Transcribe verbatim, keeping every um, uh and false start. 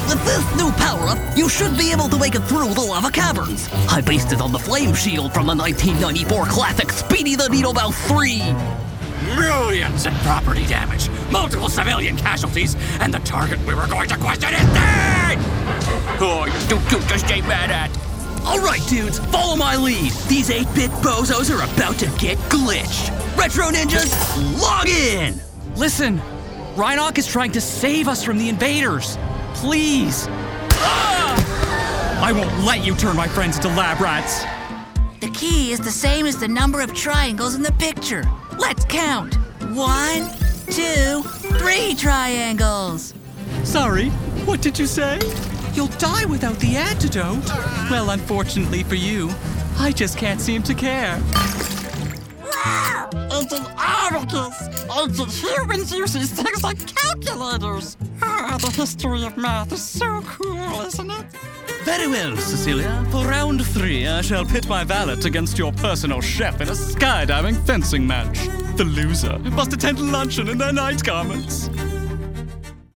With this new power-up, you should be able to make it through the lava caverns. I based it on the flame shield from the nineteen ninety-four classic Speedy the Needle Mouse three. Millions in property damage, multiple civilian casualties, and the target we were going to question is dead! Oh, you're too cute to stay mad at. All right, dudes, follow my lead. These eight-bit bozos are about to get glitched. Retro Ninjas, log in! Listen, Rhinoc is trying to save us from the invaders. Please. Ah! I won't let you turn my friends into lab rats. The key is the same as the number of triangles in the picture. Let's count. One, two, three triangles. Sorry, what did you say? You'll die without the antidote? Well, unfortunately for you, I just can't seem to care. Agent Arrogance! Ancient humans use these things like calculators! Ah, the history of math is so cool, isn't it? Very well, Cecilia. For round three, I shall pit my valet against your personal chef in a skydiving fencing match. The loser must attend luncheon in their night garments.